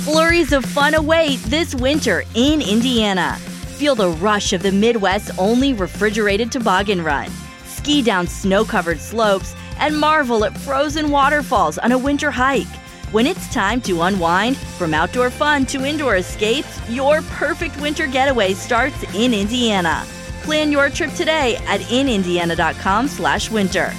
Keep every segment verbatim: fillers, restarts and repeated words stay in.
Flurries of fun await this winter in Indiana. Feel the rush of the Midwest's only refrigerated toboggan run. Ski down snow-covered slopes and marvel at frozen waterfalls on a winter hike. When it's time to unwind, from outdoor fun to indoor escapes, your perfect winter getaway starts in Indiana. Plan your trip today at in indiana dot com slash winter.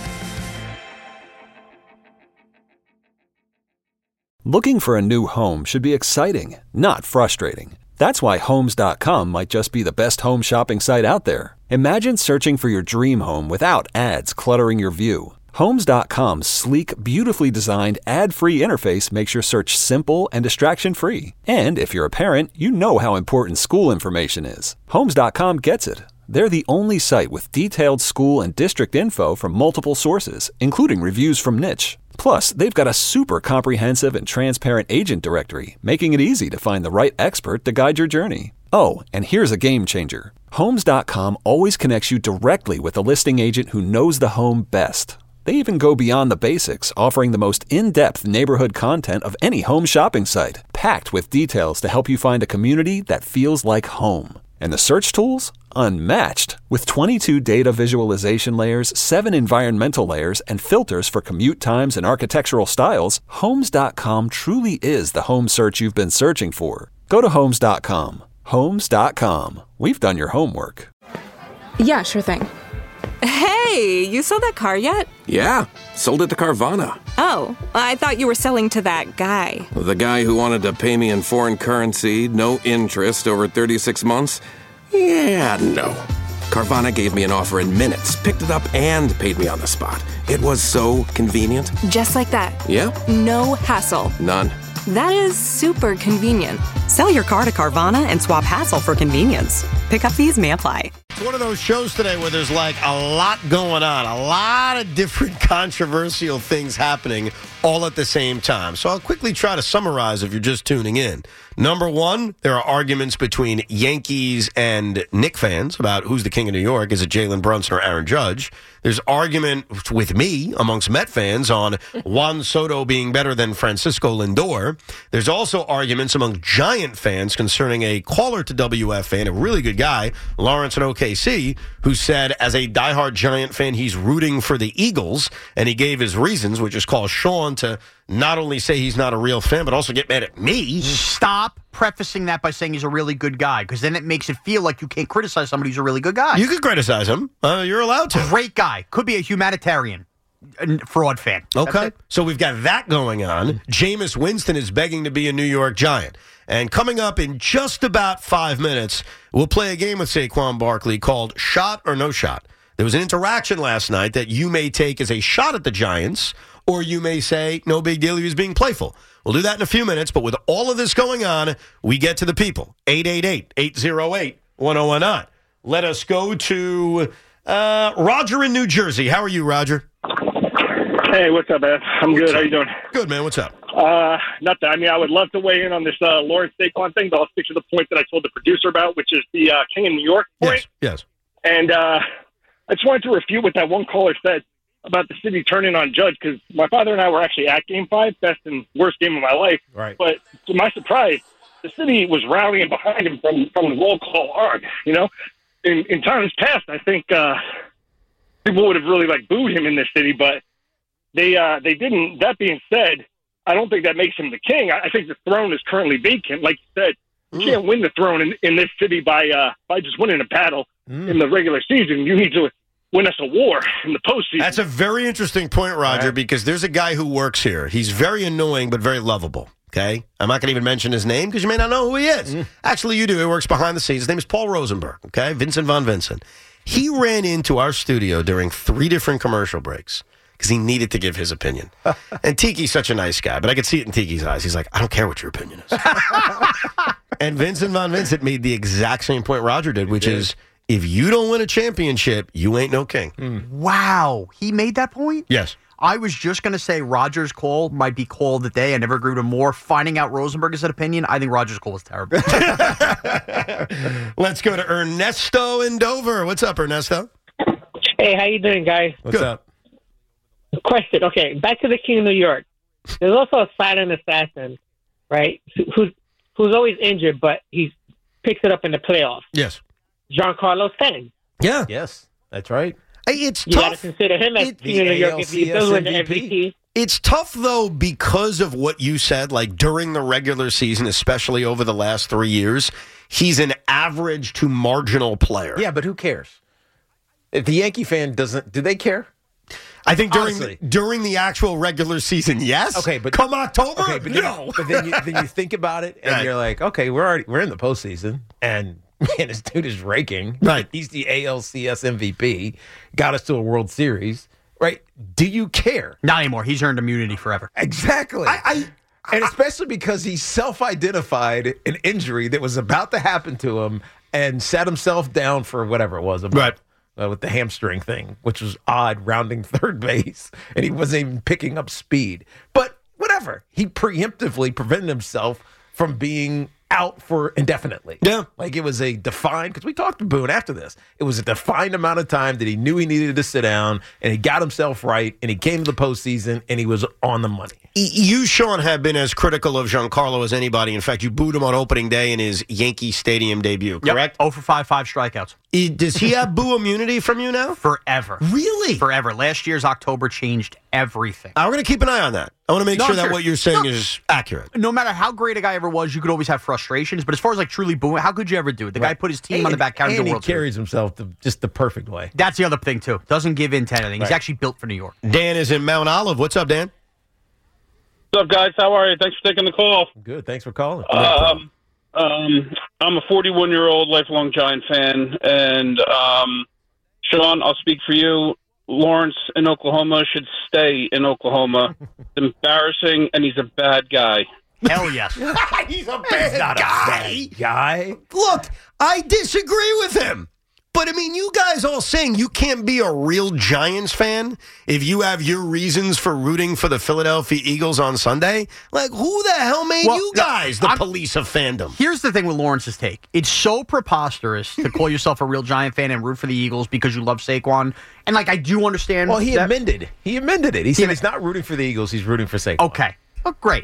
Looking for a new home should be exciting, not frustrating. That's why Homes dot com might just be the best home shopping site out there. Imagine searching for your dream home without ads cluttering your view. Homes dot com's sleek, beautifully designed, ad-free interface makes your search simple and distraction-free. And if you're a parent, you know how important school information is. Homes dot com gets it. They're the only site with detailed school and district info from multiple sources, including reviews from Niche. Plus, they've got a super comprehensive and transparent agent directory, making it easy to find the right expert to guide your journey. Oh, and here's a game changer. Homes dot com always connects you directly with a listing agent who knows the home best. They even go beyond the basics, offering the most in-depth neighborhood content of any home shopping site, packed with details to help you find a community that feels like home. And the search tools? Unmatched. With twenty-two data visualization layers, seven environmental layers, and filters for commute times and architectural styles, Homes dot com truly is the home search you've been searching for. Go to Homes dot com. Homes dot com. We've done your homework. Yeah, sure thing. Hey, you sold that car yet? Yeah, sold it to Carvana. Oh, I thought you were selling to that guy. The guy who wanted to pay me in foreign currency, no interest, over thirty-six months? Yeah, no. Carvana gave me an offer in minutes, picked it up, and paid me on the spot. It was so convenient. Just like that. Yeah? No hassle. None. That is super convenient. Sell your car to Carvana and swap hassle for convenience. Pickup fees may apply. It's one of those shows today where there's like a lot going on, a lot of different controversial things happening all at the same time. So I'll quickly try to summarize if you're just tuning in. Number one, there are arguments between Yankees and Knicks fans about who's the king of New York. Is it Jalen Brunson or Aaron Judge? There's argument with me amongst Met fans on Juan Soto being better than Francisco Lindor. There's also arguments among Giant fans concerning a caller to W F A, a really good guy, Lawrence in O K C, who said as a diehard Giant fan, he's rooting for the Eagles, and he gave his reasons, which is caused Sean to not only say he's not a real fan, but also get mad at me. Stop prefacing that by saying he's a really good guy, because then it makes it feel like you can't criticize somebody who's a really good guy. You can criticize him. Uh, you're allowed to. Great guy. Could be a humanitarian. Fraud fan. Okay. So we've got that going on. Jameis Winston is begging to be a New York Giant. And coming up in just about five minutes, we'll play a game with Saquon Barkley called Shot or No Shot. There was an interaction last night that you may take as a shot at the Giants, or you may say, no big deal, he was being playful. We'll do that in a few minutes, but with all of this going on, we get to the people. eight eight eight, eight oh eight, one oh one nine. Let us go to uh, Roger in New Jersey. How are you, Roger? Hey, what's up, man? I'm what's good. Up? How you doing? Good, man. What's up? Uh, nothing. I mean, I would love to weigh in on this uh, Lawrence Saquon thing, but I'll stick to the point that I told the producer about, which is the uh, King of New York point. Yes, yes. And uh, I just wanted to refute what that one caller said about the city turning on Judge, because my father and I were actually at Game five, best and worst game of my life. Right. But to my surprise, the city was rallying behind him from, from the roll call on, you know? In, in times past, I think uh, people would have really, like, booed him in this city, but they uh, they didn't. That being said, I don't think that makes him the king. I, I think the throne is currently vacant. Like you said, you mm. can't win the throne in, in this city by uh, by just winning a battle mm. in the regular season. You need to win us a war in the postseason. That's a very interesting point, Roger, right. Because there's a guy who works here. He's very annoying but very lovable, okay? I'm not going to even mention his name because you may not know who he is. Mm. Actually, you do. He works behind the scenes. His name is Paul Rosenberg, okay? Vincent Von Vincent. He ran into our studio during three different commercial breaks because he needed to give his opinion. And Tiki's such a nice guy, but I could see it in Tiki's eyes. He's like, I don't care what your opinion is. And Vincent Von Vincent made the exact same point Roger did, which is, if you don't win a championship, you ain't no king. Mm. Wow. He made that point? Yes. I was just going to say Roger's call might be call of the day. I never agreed with him more. Finding out Rosenberg's opinion, I think Roger's call was terrible. Let's go to Ernesto in Dover. What's up, Ernesto? Hey, how you doing, guys? What's Good. up? Question. Okay, back to the King of New York. There's also a silent assassin, right? Who who's always injured, but he picks it up in the playoffs. Yes. Giancarlo Stanton. Yeah. Yes, that's right. It's You got to tough. consider him as It- the New York if he does win the A L C S M V P. It's tough, though, because of what you said, like during the regular season, especially over the last three years, he's an average to marginal player. Yeah, but who cares? If the Yankee fan doesn't, do they care? I think during Honestly. the, during the actual regular season, yes. Okay, but come October, Okay, but then, no. but then you, then you think about it, and Right. you're like, okay, we're already we're in the postseason, and man, this dude is raking. Right. He's the A L C S M V P, got us to a World Series. Right? Do you care? Not anymore. He's earned immunity forever. Exactly. I, I and especially because he self-identified an injury that was about to happen to him and sat himself down for whatever it was about. Right. Uh, with the hamstring thing, which was odd, rounding third base, and he wasn't even picking up speed. But whatever, he preemptively prevented himself from being out for indefinitely. Yeah. Like it was a defined, because we talked to Boone after this, it was a defined amount of time that he knew he needed to sit down, and he got himself right, and he came to the postseason, and he was on the money. You, Sean, have been as critical of Giancarlo as anybody. In fact, you booed him on opening day in his Yankee Stadium debut, correct? Yep. oh for five, five strikeouts. He- does he have boo immunity from you now? Forever. Really? Forever. Last year's October changed everything. I'm going to keep an eye on that. I want to make No, sure I'm that serious. what you're saying No. is accurate. No matter how great a guy ever was, you could always have frustrations. But as far as like truly booing, how could you ever do it? The guy put his team on the back counter and of the he World Series. carries himself the, just the perfect way. That's the other thing, too. Doesn't give in to anything. He's Right. actually built for New York. Dan is in Mount Olive. What's up, Dan? What's up, guys? How are you? Thanks for taking the call. Good. Thanks for calling. Um, um, I'm a forty-one-year-old lifelong Giant fan, and um, Sean, I'll speak for you. Lawrence in Oklahoma should stay in Oklahoma. It's embarrassing, and he's a bad guy. Hell yes. He's a bad Not a guy. bad guy. Look, I disagree with him. But, I mean, you guys all saying you can't be a real Giants fan if you have your reasons for rooting for the Philadelphia Eagles on Sunday? Like, who the hell made Well, you no, guys the I'm- police of fandom? Here's the thing with Lawrence's take. It's so preposterous to call yourself a real Giant fan and root for the Eagles because you love Saquon. And, like, I do understand. Well, he that- amended. He amended it. He said Yeah. he's not rooting for the Eagles. He's rooting for Saquon. Okay. Oh, great.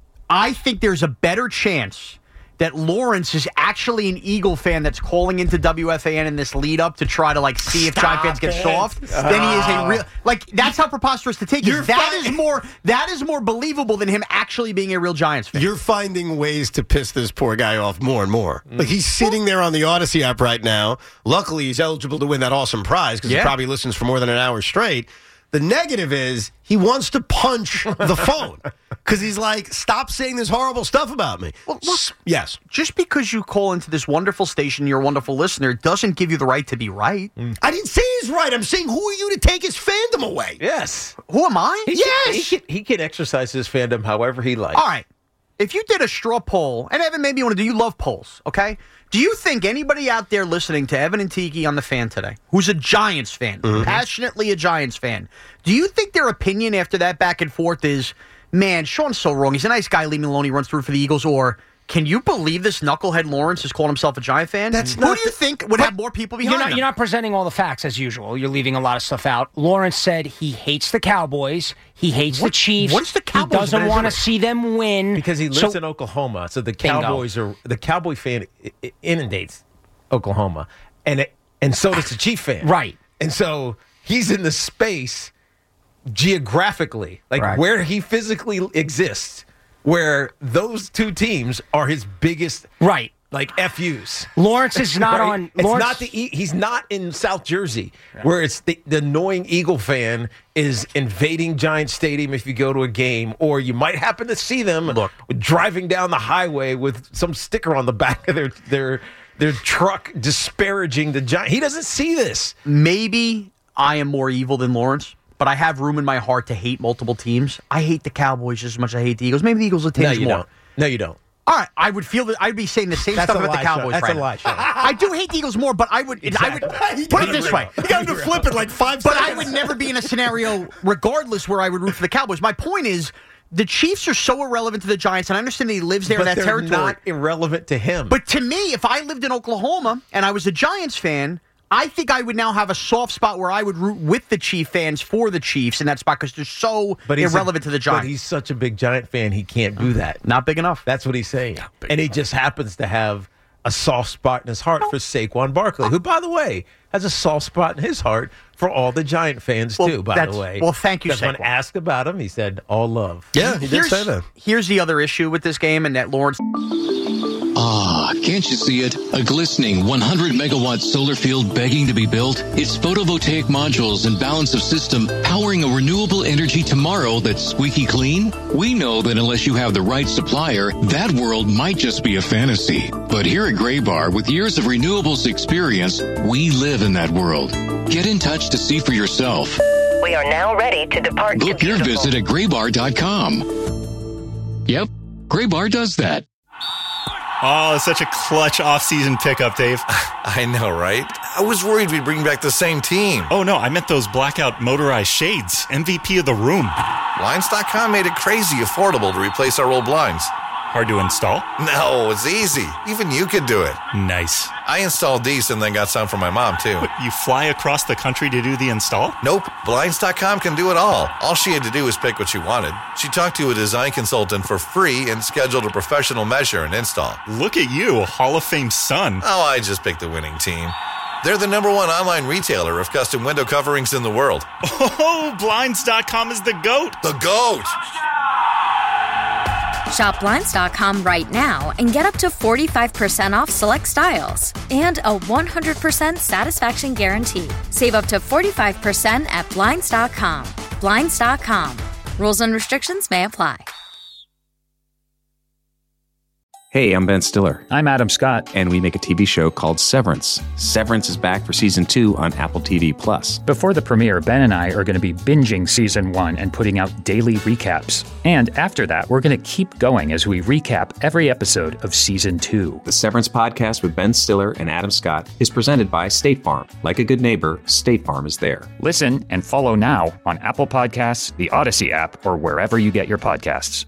I think there's a better chance that Lawrence is actually an Eagle fan that's calling into W F A N in this lead up to try to like see if Giant fans get it. soft. Then he is a real like that's how preposterous to take You're it. That fi- is more that is more believable than him actually being a real Giants fan. You're finding ways to piss this poor guy off more and more. Like, he's sitting there on the Odyssey app right now. Luckily, he's eligible to win that awesome prize because Yeah. he probably listens for more than an hour straight. The negative is he wants to punch the phone because he's like, stop saying this horrible stuff about me. Well, look- S- yes. Just because you call into this wonderful station, you're a wonderful listener, doesn't give you the right to be right. I didn't say he's right. I'm saying, who are you to take his fandom away? Yes. Who am I? He Yes! Can, he, can, he can exercise his fandom however he likes. All right. If you did a straw poll, and Evan, maybe you want to do, you love polls, okay? Do you think anybody out there listening to Evan and Tiki on The Fan today, who's a Giants fan, passionately a Giants fan, do you think their opinion after that back and forth is, man, Sean's so wrong. He's a nice guy. Leave me alone. He runs through for the Eagles. Or, can you believe this knucklehead Lawrence has called himself a Giant fan? That's Who not do you the- think would have more people behind You're not, him? you're not presenting all the facts as usual. You're leaving a lot of stuff out. Lawrence said he hates the Cowboys. He hates What- the Chiefs. what is the Cowboys He doesn't been want to doing? see them win. Because he lives So- in Oklahoma, so the Bingo. Cowboys are the Cowboy fan i- i- inundates Oklahoma, and it, and so does the Chief fan, Right. And so he's in the space geographically, like Right. where he physically exists, where those two teams are his biggest, Right. like F Us. Lawrence is not Right? on. It's Lawrence, not the E- he's not in South Jersey, where it's the, the annoying Eagle fan is invading Giant Stadium if you go to a game, or you might happen to see them Look. driving down the highway with some sticker on the back of their their their truck disparaging the Giant. He doesn't see this. Maybe I am more evil than Lawrence, but I have room in my heart to hate multiple teams. I hate the Cowboys just as much as I hate the Eagles. Maybe the Eagles are No, teams you more. don't. No, you don't. All right, I would feel that I'd be saying the same That's stuff a about lie, the Cowboys. Sean. That's right a now. lie, Sean. I do hate the Eagles more, but I would. I would put it this way. You got him to flip it like five But seconds. I would never be in a scenario, regardless, where I would root for the Cowboys. My point is, the Chiefs are so irrelevant to the Giants, and I understand that he lives there But in that they're territory. not irrelevant to him. But to me, if I lived in Oklahoma and I was a Giants fan, I think I would now have a soft spot where I would root with the Chief fans for the Chiefs in that spot because they're so but he's irrelevant a, to the Giants. But he's such a big Giant fan, he can't do that. Not big enough. That's what he's saying. And he just happens to have a soft spot in his heart for Saquon Barkley, who, by the way, has a soft spot in his heart for all the Giant fans, well, too, by the way. Well, thank you, Because when Saquon. asked about him, he said, all love. Yeah, he here's, did say that. Here's the other issue with this game, and that Lawrence... Ah, can't you see it? A glistening one hundred megawatt solar field begging to be built? It's photovoltaic modules and balance of system powering a renewable energy tomorrow that's squeaky clean? We know that unless you have the right supplier, that world might just be a fantasy. But here at Graybar, with years of renewables experience, we live in that world. Get in touch to see for yourself. We are now ready to depart. Book to your beautiful. visit at graybar dot com. Yep, Graybar does that. Oh, such a clutch off-season pickup, Dave. I know, right? I was worried we'd bring back the same team. Oh, no, I meant those blackout motorized shades. M V P of the room. Blinds dot com made it crazy affordable to replace our old blinds. Hard to install? No, it's easy. Even you could do it. Nice. I installed these and then got some for my mom, too. What, you fly across the country to do the install? Nope. Blinds dot com can do it all. All she had to do was pick what she wanted. She talked to a design consultant for free and scheduled a professional measure and install. Look at you, a Hall of Fame son. Oh, I just picked the winning team. They're the number one online retailer of custom window coverings in the world. Oh, Blinds dot com is the GOAT. The GOAT! Shop Blinds dot com right now and get up to forty-five percent off select styles and a one hundred percent satisfaction guarantee. Save up to forty-five percent at Blinds dot com. Blinds dot com. Rules and restrictions may apply. Hey, I'm Ben Stiller. I'm Adam Scott. And we make a T V show called Severance. Severance is back for season two on Apple T V Plus. Before the premiere, Ben and I are going to be binging season one and putting out daily recaps. And after that, we're going to keep going as we recap every episode of season two. The Severance podcast with Ben Stiller and Adam Scott is presented by State Farm. Like a good neighbor, State Farm is there. Listen and follow now on Apple Podcasts, the Odyssey app, or wherever you get your podcasts.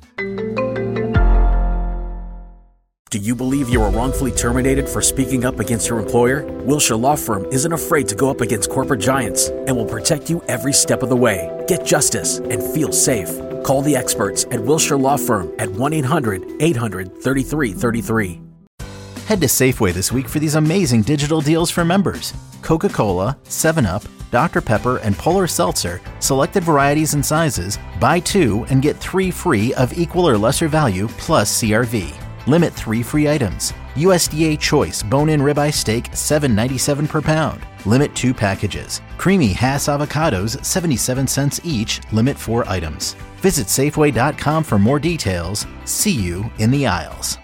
Do you believe you were wrongfully terminated for speaking up against your employer? Wilshire Law Firm isn't afraid to go up against corporate giants and will protect you every step of the way. Get justice and feel safe. Call the experts at Wilshire Law Firm at one eight hundred eight hundred thirty-three thirty-three. Head to Safeway this week for these amazing digital deals for members. Coca-Cola, seven up, Doctor Pepper, and Polar Seltzer, selected varieties and sizes. Buy two and get three free of equal or lesser value plus C R V. Limit three free items. U S D A Choice bone-in ribeye steak, seven ninety-seven per pound. Limit two packages. Creamy Hass avocados, seventy-seven cents each. Limit four items. Visit Safeway dot com for more details. See you in the aisles.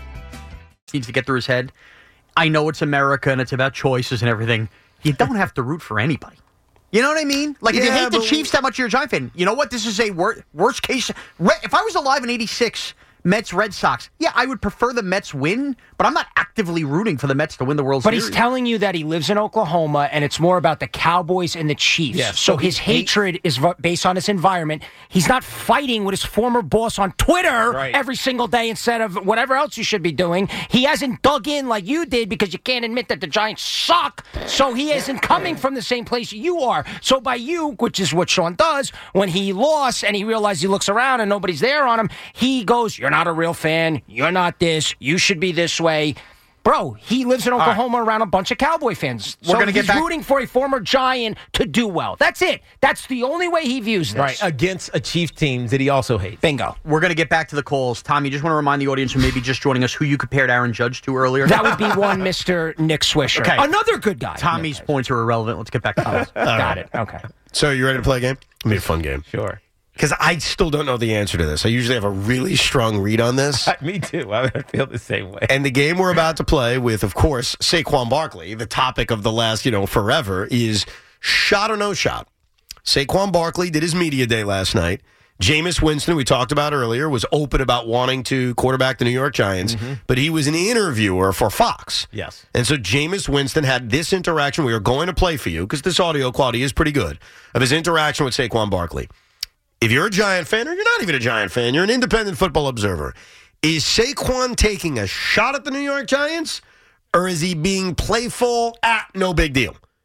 Needs to get through his head. I know it's America and it's about choices and everything. You don't have to root for anybody. You know what I mean? Like, if Yeah, you hate the but- Chiefs that much, you're a Giant fan. You know what? This is a wor- worst case. Re- If I was alive in eighty-six, Mets, Red Sox, yeah, I would prefer the Mets win, but I'm not actively rooting for the Mets to win the World But Series. he's telling you that he lives in Oklahoma, and it's more about the Cowboys and the Chiefs. Yes, so so his he- hatred is v- based on his environment. He's not fighting with his former boss on Twitter Right. every single day instead of whatever else you should be doing. He hasn't dug in like you did because you can't admit that the Giants suck. So he isn't coming from the same place you are. So by you, which is what Sean does, when he lost and he realized he looks around and nobody's there on him, he goes, "You're not a real fan. You're not this. You should be this way." Bro, he lives in Oklahoma around a bunch of Cowboy fans. We're so gonna get he's back- rooting for a former Giant to do well. That's it. That's the only way he views this. Right, against a Chief team that he also hates. Bingo. We're going to get back to the calls. Tom, you just want to remind the audience who may be just joining us who you compared Aaron Judge to earlier? That would be one Mister Nick Swisher. Okay. Another good guy. Tommy's points are irrelevant. Let's get back to calls. Got it. Okay. So you ready to play a game? It'll be a fun game. Sure. Because I still don't know the answer to this. I usually have a really strong read on this. Me too. I feel the same way. And the game we're about to play with, of course, Saquon Barkley, the topic of the last, you know, forever, is shot or no shot. Saquon Barkley did his media day last night. Jameis Winston, we talked about earlier, was open about wanting to quarterback the New York Giants, Mm-hmm. but he was an interviewer for Fox. Yes. And so Jameis Winston had this interaction we are going to play for you, because this audio quality is pretty good, of his interaction with Saquon Barkley. If you're a Giant fan, or you're not even a Giant fan, you're an independent football observer, is Saquon taking a shot at the New York Giants, or is he being playful? Ah, no big deal.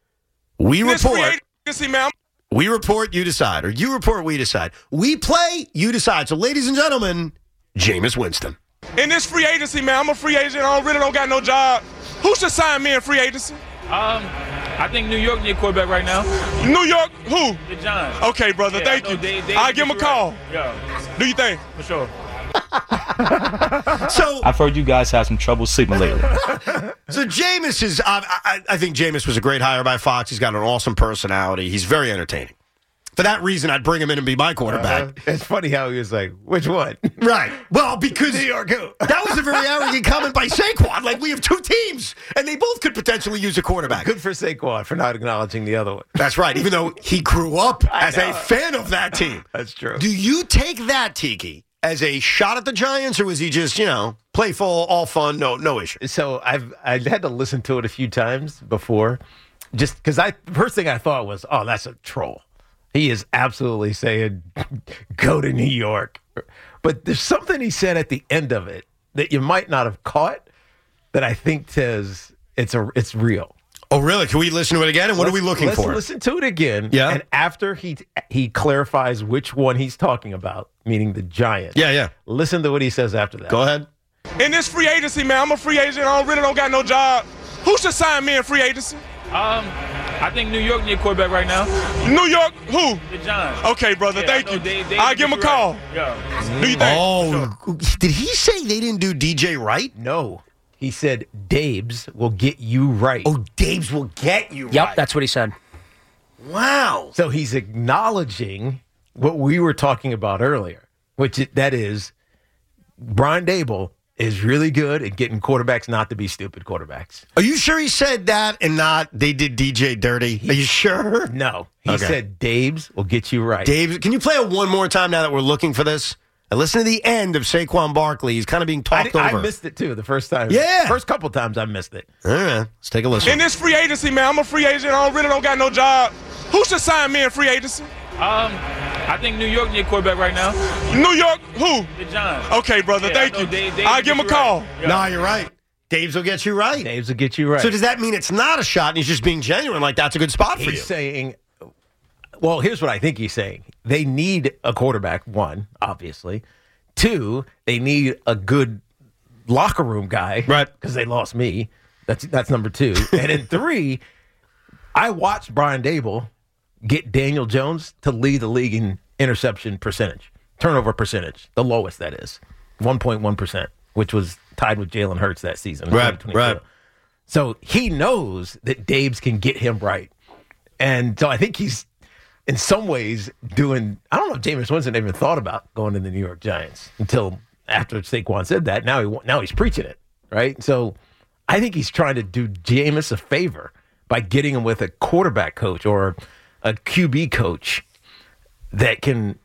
We This report. free agency, man. We report, you decide. Or you report, we decide. We play, you decide. So, ladies and gentlemen, Jameis Winston. In this free agency, man, I'm a free agent. I don't, really don't got no job. Who should sign me in free agency? Um, I think New York need a quarterback right now. New York, who? The Giants. Okay, brother, Yeah, thank I know you. they- they I'll get give him a you call. right. Yeah. Do you think? For sure. So I've heard you guys have some trouble sleeping lately. So Jameis is, uh, I, I think Jameis was a great hire by Fox. He's got an awesome personality. He's very entertaining. For that reason, I'd bring him in and be my quarterback. Uh, it's funny how he was like, which one? Right. Well, because New York, who? that was a very arrogant comment by Saquon. Like, we have two teams, and they both could potentially use a quarterback. Good for Saquon for not acknowledging the other one. That's right, even though he grew up I as know. a fan of that team. That's true. Do you take that, Tiki, as a shot at the Giants, or was he just, you know, playful, all fun, no no issue? So I've I had to listen to it a few times before, just because I first thing I thought was, oh, that's a troll. He is absolutely saying, go to New York. But there's something he said at the end of it that you might not have caught that I think says it's a it's real. Oh, really? Can we listen to it again? And what Let's- are we looking let's for? Listen to it again. Yeah. And after he he clarifies which one he's talking about, meaning the Giants. Yeah, yeah. Listen to what he says after that. Go ahead. In this free agency, man, I'm a free agent. I don't, really don't got no job. Who should sign me in free agency? Um, I think New York need a quarterback right now. New York, who? The Giants. Okay, brother, Yeah, thank I know you. they- they I'll get give him a you call. right. Yeah. Do you think? Oh, did he say they didn't do D J right? No. He said Dabes will get you right. Oh, Dabes will get you Yep, right. that's what he said. Wow. So he's acknowledging what we were talking about earlier, which it, that is Brian Dable is really good at getting quarterbacks not to be stupid quarterbacks. Are you sure he said that and not they did D J dirty? Are you sure? No. He Okay. said Dabes will get you right. Dave, can you play it one more time now that we're looking for this? And listen to the end of Saquon Barkley. He's kind of being I, talked I over. missed it too the first time. Yeah. First couple times I missed it. All right, let's take a listen. In this free agency, man, I'm a free agent. I don't, really don't got no job. Who should sign me in free agency? Um, I think New York need a quarterback right now. New York, who? The Giants. Okay, brother, Yeah, thank I know you. they- they I'll get give him a you call. right. Yeah. No, you're right. Dave's will get you right. Dabes will get you right. So does that mean it's not a shot and he's just being genuine, like that's a good spot for He's you? saying, well, here's what I think he's saying. They need a quarterback, one, obviously. Two, they need a good locker room guy. Right. Because they lost me. That's that's number two. And then three, I watched Brian Dable get Daniel Jones to lead the league in interception percentage, turnover percentage, the lowest that is, one point one percent, which was tied with Jalen Hurts that season. in Right, twenty twenty-two. right. So he knows that Dabes can get him right. And so I think he's, in some ways, doing, I don't know if Jameis Winston even thought about going to the New York Giants until after Saquon said that. Now he now he's preaching it, right? So I think he's trying to do Jameis a favor by getting him with a quarterback coach or a Q B coach that can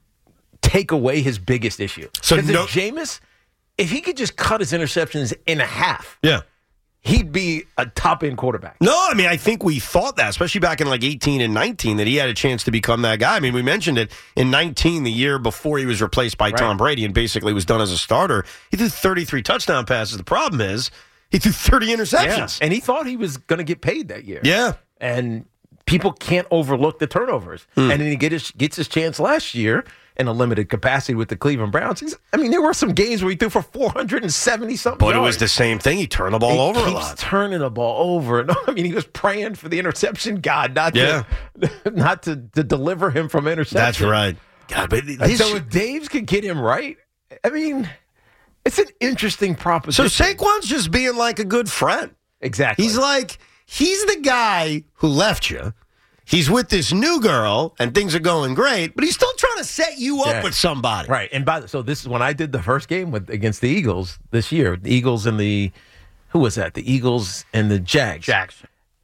take away his biggest issue. So Because no- if Jameis, if he could just cut his interceptions in half, Yeah. he'd be a top-end quarterback. No, I mean, I think we thought that, especially back in like eighteen and nineteen, that he had a chance to become that guy. I mean, we mentioned it in nineteen, the year before he was replaced by Right. Tom Brady and basically was done as a starter. He threw thirty-three touchdown passes. The problem is he threw thirty interceptions. Yeah. And he thought he was going to get paid that year. Yeah. And people can't overlook the turnovers. Hmm. And then he get his, gets his chance last year in a limited capacity with the Cleveland Browns. He's, I mean, there were some games where he threw for four hundred seventy something. But it was the same thing. He turned the ball he over a keeps lot. turning the ball over. And I mean, he was praying for the interception god, not Yeah. to not to, to deliver him from interception. That's right. God, but And this, so if Daves could get him right, I mean, it's an interesting so proposition. Saquon's just being like a good friend. Exactly. He's like, he's the guy who left you. He's with this new girl, and things are going great, but he's still trying to set you up Yeah. with somebody. Right. And by the, so this is when I did the first game with against the Eagles this year. The Eagles and the who was that? The Eagles and the Jags. Jags.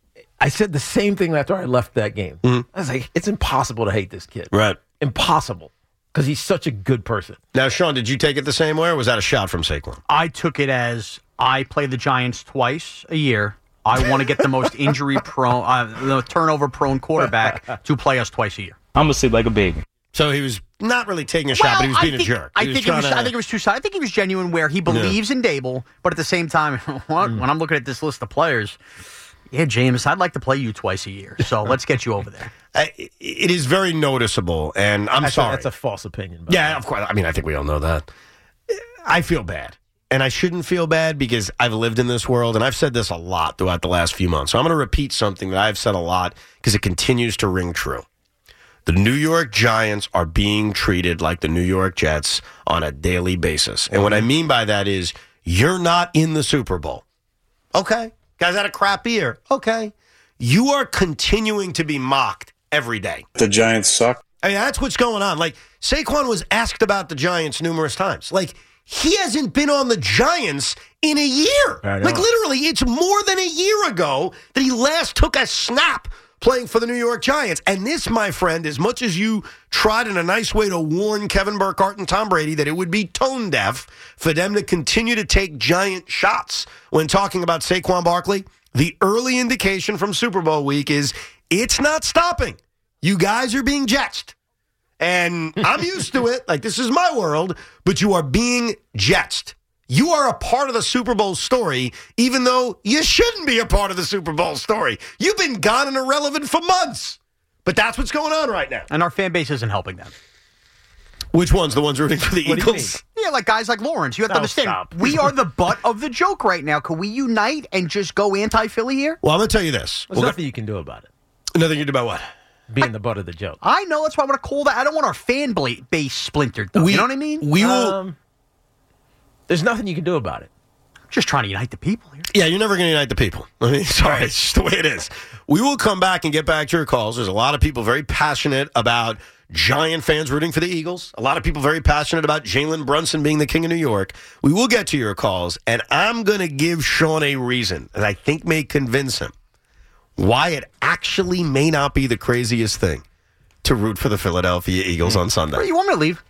I said the same thing after I left that game. Mhm. I was like, it's impossible to hate this kid. Right. Impossible. Because he's such a good person. Now, Sean, did you take it the same way, or was that a shot from Saquon? I took it as I play the Giants twice a year. I want to get the most injury prone, uh, the turnover prone quarterback to play us twice a year. I'm gonna sleep like a baby. So he was not really taking a shot, but he was I being think- a jerk. I He think, it was, trying to- I think it was two sides. I think he was genuine where he believes in Dable, but at the same time, when I'm looking at this list of players, Yeah, James, I'd like to play you twice a year, so let's get you over there. Uh, it is very noticeable, and I'm that's sorry. A, that's a false opinion. by Yeah, the way. of course. I mean, I think we all know that. I feel bad. And I shouldn't feel bad because I've lived in this world, and I've said this a lot throughout the last few months. So I'm going to repeat something that I've said a lot because it continues to ring true. The New York Giants are being treated like the New York Jets on a daily basis. And what I mean by that is you're not in the Super Bowl. Okay. Guys had a crap year. Okay. You are continuing to be mocked every day. The Giants suck. I mean, that's what's going on. Like, Saquon was asked about the Giants numerous times. Like, he hasn't been on the Giants in a year. Like, literally, it's more than a year ago that he last took a snap playing for the New York Giants. And this, my friend, as much as you tried in a nice way to warn Kevin Burkhardt and Tom Brady that it would be tone deaf for them to continue to take giant shots when talking about Saquon Barkley, the early indication from Super Bowl week is it's not stopping. You guys are being jetsed. And I'm used to it. Like, this is my world, but you are being jetsed. You are a part of the Super Bowl story, even though you shouldn't be a part of the Super Bowl story. You've been gone and irrelevant for months. But that's what's going on right now. And our fan base isn't helping them. Which ones? The ones rooting for the What do you Eagles? mean? Yeah, like guys like Lawrence. You have to Oh, understand, stop. we are the butt of the joke right now. Can we unite and just go anti-Philly here? Well, I'm going to tell you this. There's We're nothing you can do about it. go- nothing you do about what? Being the butt of the joke. I know. That's why I want to call that. I don't want our fan bla- base splintered, though. We- you know what I mean? we will- Um, there's nothing you can do about it. Just trying to unite the people here. Yeah, you're never going to unite the people. I mean, sorry, it's just the way it is. We will come back and get back to your calls. There's a lot of people very passionate about Giant fans rooting for the Eagles. A lot of people very passionate about Jalen Brunson being the king of New York. We will get to your calls, and I'm going to give Sean a reason that I think may convince him why it actually may not be the craziest thing to root for the Philadelphia Eagles on Sunday. Where you want me to leave?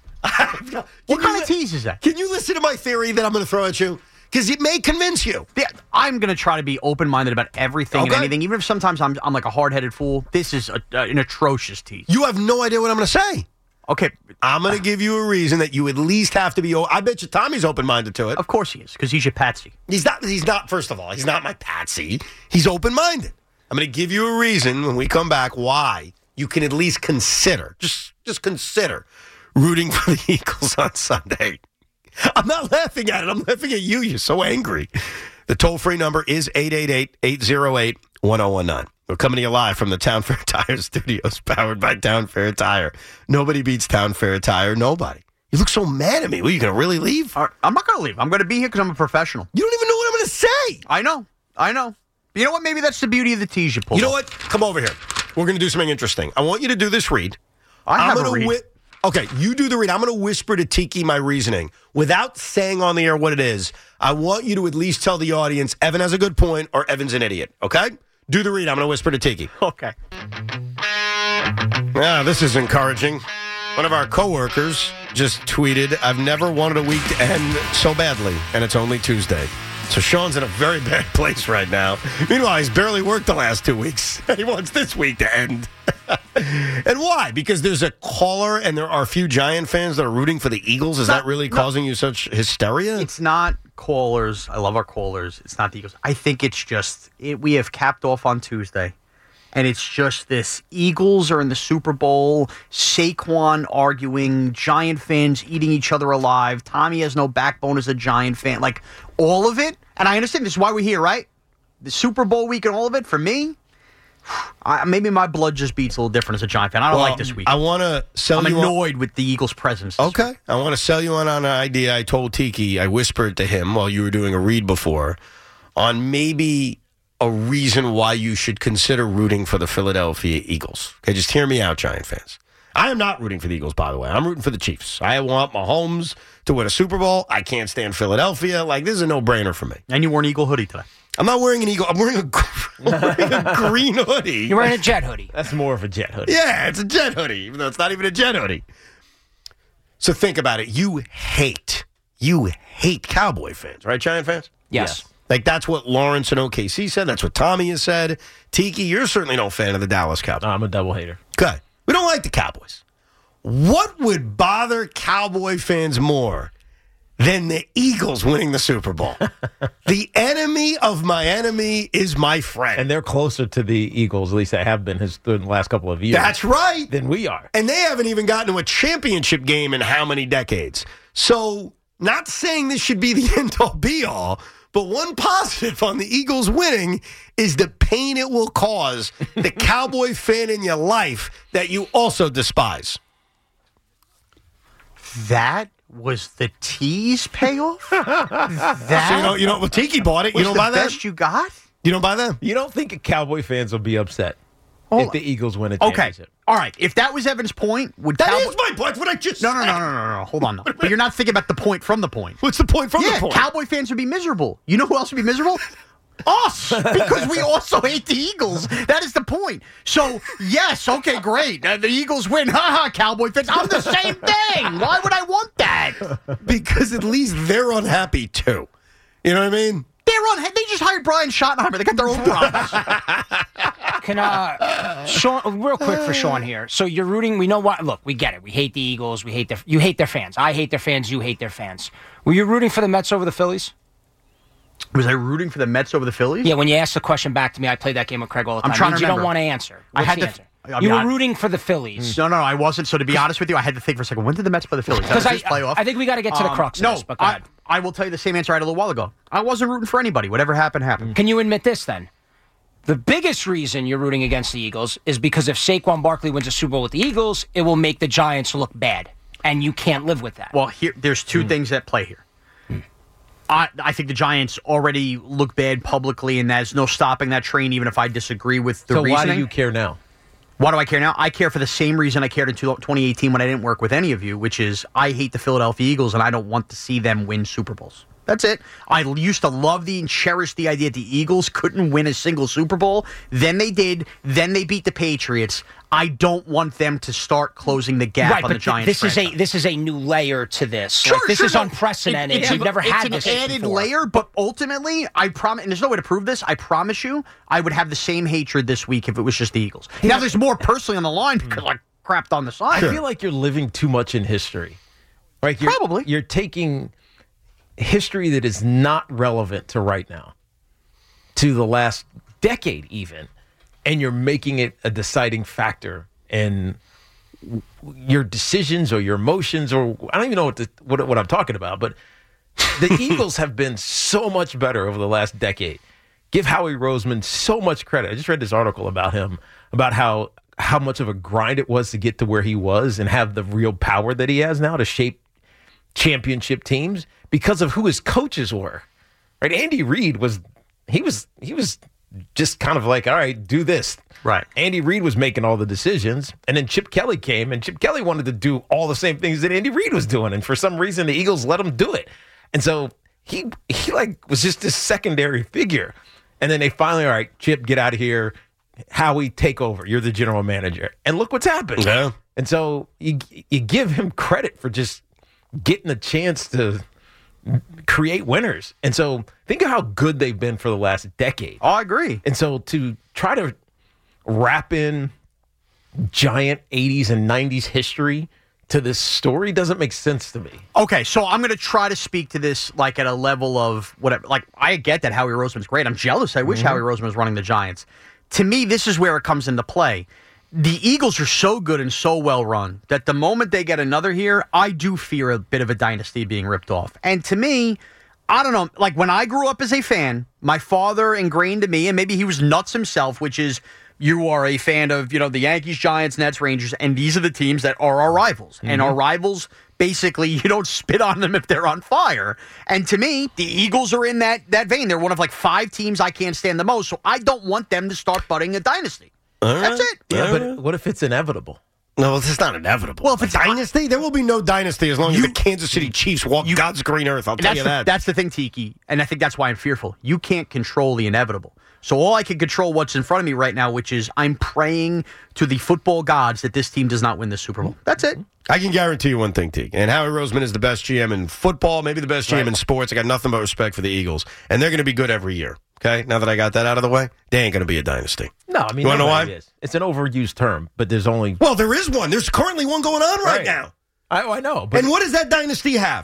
What kind of tease is that? Can you listen to my theory that I'm going to throw at you? Because it may convince you. Yeah, I'm going to try to be open-minded about everything and Okay. anything, even if sometimes I'm, I'm like a hard-headed fool. This is a, uh, an atrocious tease. You have no idea what I'm going to say. Okay. I'm going to give you a reason that you at least have to be. I bet you Tommy's open-minded to it. Of course he is, because he's your patsy. He's not. He's not. First of all, he's not my patsy. He's open-minded. I'm going to give you a reason when we come back why you can at least consider, just just consider rooting for the Eagles on Sunday. I'm not laughing at it. I'm laughing at you. You're so angry. The toll-free number is eight eight eight, eight oh eight, one oh one nine. We're coming to you live from the Town Fair Tire Studios, powered by Town Fair Tire. Nobody beats Town Fair Tire. Nobody. You look so mad at me. What, are you going to really leave? All right, I'm not going to leave. I'm going to be here because I'm a professional. You don't even know what I'm going to say. I know. I know. You know what? Maybe that's the beauty of the tease you pull. You know what? Come over here. We're going to do something interesting. I want you to do this read. I have I'm a gonna read. Wi- okay, you do the read. I'm going to whisper to Tiki my reasoning. Without saying on the air what it is, I want you to at least tell the audience Evan has a good point or Evan's an idiot. Okay? Do the read. I'm going to whisper to Tiki. Okay. Yeah, this is encouraging. One of our coworkers just tweeted, I've never wanted a week to end so badly, and it's only Tuesday. So Sean's in a very bad place right now. Meanwhile, he's barely worked the last two weeks, and he wants this week to end. And why? Because there's a caller, and there are a few Giant fans that are rooting for the Eagles? Is No, that really no. causing you such hysteria? It's not callers. I love our callers. It's not the Eagles. I think it's just it, we have capped off on Tuesday, and it's just this: Eagles are in the Super Bowl. Saquon arguing, Giant fans eating each other alive. Tommy has no backbone as a Giant fan. Like all of it, and I understand this is why we're here, right? The Super Bowl week and all of it. For me, I, maybe my blood just beats a little different as a Giant fan. I don't Well, like this week. I want to sell I'm you on- annoyed with the Eagles' presence. this Okay. week. I want to sell you on, on an idea I told Tiki. I whispered to him while you were doing a read before on maybe a reason why you should consider rooting for the Philadelphia Eagles. Okay, just hear me out, Giant fans. I am not rooting for the Eagles, by the way. I'm rooting for the Chiefs. I want Mahomes to win a Super Bowl. I can't stand Philadelphia. Like, this is a no-brainer for me. And you wore an Eagle hoodie today. I'm not wearing an Eagle. I'm wearing a, gr- I'm wearing a green hoodie. You're wearing a Jet hoodie. That's more of a Jet hoodie. Yeah, it's a Jet hoodie, even though it's not even a Jet hoodie. So think about it. You hate, you hate Cowboy fans, right, Giant fans? Yes. Like, that's what Lawrence and O K C said. That's what Tommy has said. Tiki, you're certainly no fan of the Dallas Cowboys. I'm a double hater. Good. We don't like the Cowboys. What would bother Cowboy fans more than the Eagles winning the Super Bowl. The enemy of my enemy is my friend. And they're closer to the Eagles, at least they have been his, in the last couple of years. That's right. Than we are. And they haven't even gotten to a championship game in how many decades? So, not saying this should be the end-all, be-all, but one positive on the Eagles winning is the pain it will cause the Cowboy fan in your life that you also despise. That was the tease payoff? that so you know, you know, well, Tiki bought it. You don't the buy that? best you got? You don't buy them? You don't think Cowboy fans will be upset Oh. if the Eagles win a Okay. championship? All right. If that was Evan's point, would That Cowboy- is my point. What I just No, no, said. no, no, no, no. Hold on. No. But you're not thinking about the point from the point. What's the point from yeah, the point? Cowboy fans would be miserable. You know who else would be miserable? Us, because we also hate the Eagles. That is the point. So, yes, okay, great. Uh, the Eagles win. Ha ha, Cowboy fans. I'm the same thing. Why would I want that? Because at least they're unhappy, too. You know what I mean? They're on. They just hired Brian Schottenheimer. They got their own problems. Can uh, Sean, real quick for Sean here. So you're rooting. We know what. Look, we get it. We hate the Eagles. We hate their. You hate their fans. I hate their fans. You hate their fans. Were you rooting for the Mets over the Phillies? Was I rooting for the Mets over the Phillies? Yeah. When you asked the question back to me, I played that game with Craig all the time. I'm trying Means to you don't remember. want to answer. I What's had the to. answer? I mean, you were I- rooting for the Phillies. No, no, no, I wasn't. So to be honest with you, I had to think for a second. When did the Mets play the Phillies? That was Because this I, playoff. I think we got to get to the Um, crux of no, this. But go I, ahead. I will tell you the same answer I had a little while ago. I wasn't rooting for anybody. Whatever happened, happened. Can you admit this then? The biggest reason you're rooting against the Eagles is because if Saquon Barkley wins a Super Bowl with the Eagles, it will make the Giants look bad, and you can't live with that. Well, here there's two things at play here. I, I think the Giants already look bad publicly, and there's no stopping that train, even if I disagree with the So reasoning. why do you care now? Why do I care now? I care for the same reason I cared in twenty eighteen when I didn't work with any of you, which is I hate the Philadelphia Eagles, and I don't want to see them win Super Bowls. That's it. I used to love the and cherish the idea that the Eagles couldn't win a single Super Bowl. Then they did. Then they beat the Patriots. I don't want them to start closing the gap right, on but the Giants. this franchise. is a this is a new layer to this. Sure, Like, this sure, is no. unprecedented. It- it's We've a- never had it's this an added before. layer, but ultimately, I promise, and there's no way to prove this. I promise you, I would have the same hatred this week if it was just the Eagles. Now, there's more personally on the line because I crapped on the side. I feel like you're living too much in history. Right? You're, Probably. You're taking history that is not relevant to right now, to the last decade even, and you're making it a deciding factor in your decisions or your emotions, or I don't even know what the, what, what I'm talking about, but the Eagles have been so much better over the last decade. Give Howie Roseman so much credit. I just read this article about him, about how how much of a grind it was to get to where he was and have the real power that he has now to shape championship teams because of who his coaches were. Right? Andy Reid was he was he was just kind of like, all right, do this. Right. Andy Reid was making all the decisions, and then Chip Kelly came, and Chip Kelly wanted to do all the same things that Andy Reid was doing, and for some reason the Eagles let him do it. And so he he like was just this secondary figure. And then they finally, all right, Chip, get out of here. Howie, take over. You're the general manager. And look what's happened. Yeah. And so you you give him credit for just getting a chance to create winners. And so think of how good they've been for the last decade. Oh, I agree. And so to try to wrap in giant eighties and nineties history to this story doesn't make sense to me. Okay, so I'm going to try to speak to this like at a level of whatever. Like, I get that Howie Roseman's great. I'm jealous. I wish Mm-hmm. Howie Roseman was running the Giants. To me, this is where it comes into play. The Eagles are so good and so well run that the moment they get another here, I do fear a bit of a dynasty being ripped off. And to me, I don't know, like when I grew up as a fan, my father ingrained to me, and maybe he was nuts himself, which is you are a fan of, you know, the Yankees, Giants, Nets, Rangers, and these are the teams that are our rivals. Mm-hmm. And our rivals, basically, you don't spit on them if they're on fire. And to me, the Eagles are in that, that vein. They're one of like five teams I can't stand the most, so I don't want them to start budding a dynasty. All right. That's it. Yeah, All but right. what if it's inevitable? No, it's not inevitable. Well, if it's dynasty, there will be no dynasty as long You- as the Kansas City Chiefs walk God's green earth. I'll And tell that's you the, that. That's the thing, Tiki, and I think that's why I'm fearful. You can't control the inevitable. So all I can control what's in front of me right now, which is I'm praying to the football gods that this team does not win the Super Bowl. That's it. I can guarantee you one thing, Teague. And Howie Roseman is the best G M in football, maybe the best G M Right. in sports. I got nothing but respect for the Eagles. And they're going to be good every year. Okay? Now that I got that out of the way, they ain't going to be a dynasty. No, I mean, You wanna know nobody why? is. It's an overused term, but there's only. Well, there is one. There's currently one going on right, Right. now. I, I know. But And what does that dynasty have?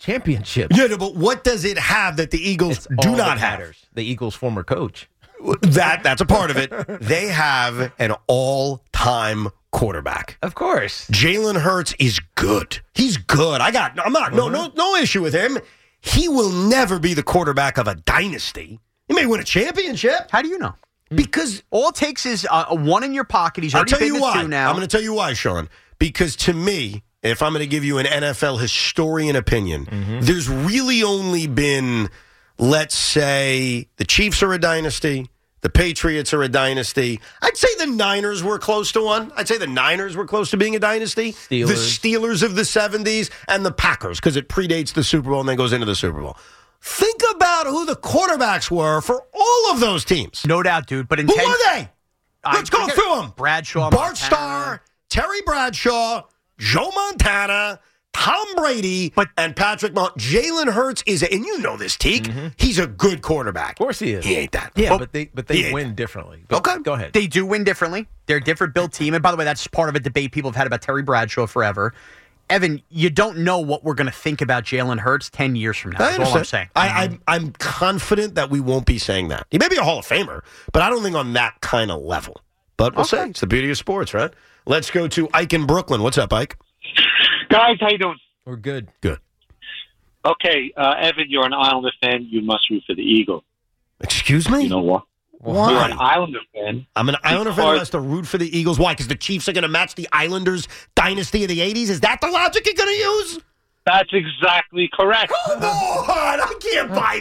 Championships. Yeah, no, but what does it have that the Eagles do all not that have? matters. The Eagles' former coach. That that's a part of it. They have an all-time quarterback. Of course. Jalen Hurts is good. He's good. I got I'm not no no no issue with him. He will never be the quarterback of a dynasty. He may win a championship. How do you know? Because all it takes is uh, a one in your pocket. He's I'll already tell been you to why. two now. I'm going to tell you why, Sean. Because to me, if I'm going to give you an N F L historian opinion, Mm-hmm. there's really only been, let's say, the Chiefs are a dynasty. The Patriots are a dynasty. I'd say the Niners were close to one. I'd say the Niners were close to being a dynasty. Steelers. The Steelers of the seventies and the Packers, because it predates the Super Bowl and then goes into the Super Bowl. Think about who the quarterbacks were for all of those teams. No doubt, dude. But in Who ten, were they? Let's go forget- through them. Bradshaw, Bart Montana. Starr, Terry Bradshaw, Joe Montana, Tom Brady, but, and Patrick Mahomes. Jalen Hurts is, a, and you know this, Teak, he's a good quarterback. Of course he is. He ain't that. Yeah, Well, but they but he they ain't win that. differently. But Okay. Go ahead. They do win differently. They're a different built team. And by the way, that's part of a debate people have had about Terry Bradshaw forever. Evan, you don't know what we're going to think about Jalen Hurts ten years from now. I That's all I'm understand. saying. I, I, I'm confident that we won't be saying that. He may be a Hall of Famer, but I don't think on that kind of level. But we'll Okay. see. It's the beauty of sports, right? Let's go to Ike in Brooklyn. What's up, Ike? Guys, how you doing? We're good. Good. Okay, uh, Evan, you're an Islander fan. You must root for the Eagles. Excuse me? You know what? Why? You're an Islander fan. I'm an Islander fan who Because- has to root for the Eagles. Why? Because the Chiefs are going to match the Islanders' dynasty of the eighties? Is that the logic you're going to use? That's exactly correct. Come on! I can't buy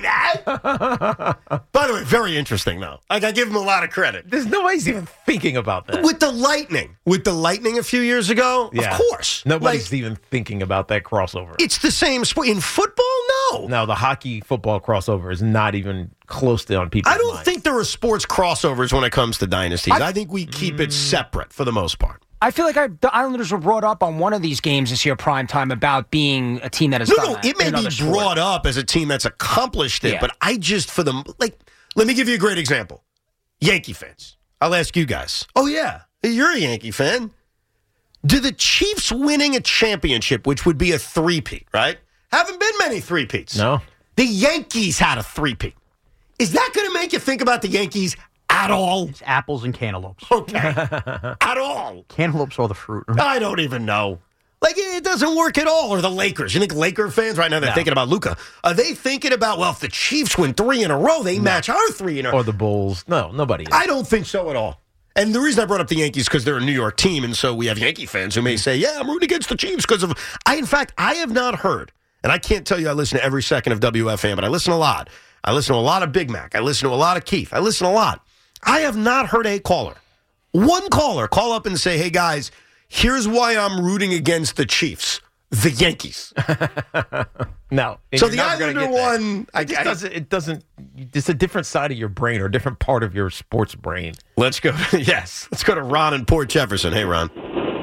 that! By the way, very interesting, though. Like, I give him a lot of credit. There's nobody's even thinking about that. With the Lightning. With the Lightning a few years ago? Yeah. Of course. Nobody's Like, even thinking about that crossover. it's the same sport. In football, no. No, the hockey football crossover is not even close to on people's I don't minds. think there are sports crossovers when it comes to dynasties. I, I- think we keep it separate for the most part. I feel like I, the Islanders were brought up on one of these games this year, prime time, about being a team that has No, done no, that it may in be another sport. brought up as a team that's accomplished it, Yeah. but I just, for them, like, let me give you a great example. Yankee fans. I'll ask you guys. Oh, yeah, you're a Yankee fan. Do the Chiefs winning a championship, which would be a three-peat, right? Haven't been many three-peats. No. The Yankees had a three-peat. Is that going to make you think about the Yankees at all? It's apples and cantaloupes. Okay. At all. Cantaloupes are the fruit. I don't even know. Like, it doesn't work at all. Or the Lakers. You think Laker fans right now, they're No. thinking about Luka. Are they thinking about, well, if the Chiefs win three in a row, they match our three in a row? Or the Bulls. No, nobody. Is. I don't think so at all. And the reason I brought up the Yankees because they're a New York team, and so we have Yankee fans who may say, yeah, I'm rooting against the Chiefs because of... I, in fact, I have not heard, and I can't tell you I listen to every second of W F M, but I listen a lot. I listen to a lot of Big Mac. I listen to a lot of Keith. I listen a lot. I have not heard a caller, one caller, call up and say, hey, guys, here's why I'm rooting against the Chiefs, the Yankees. No. And So you're the never gonna Islander get that. one, I- It just I- doesn't. It doesn't. It's a different side of your brain or a different part of your sports brain. Let's go. Yes. Let's go to Ron in Port Jefferson. Hey, Ron.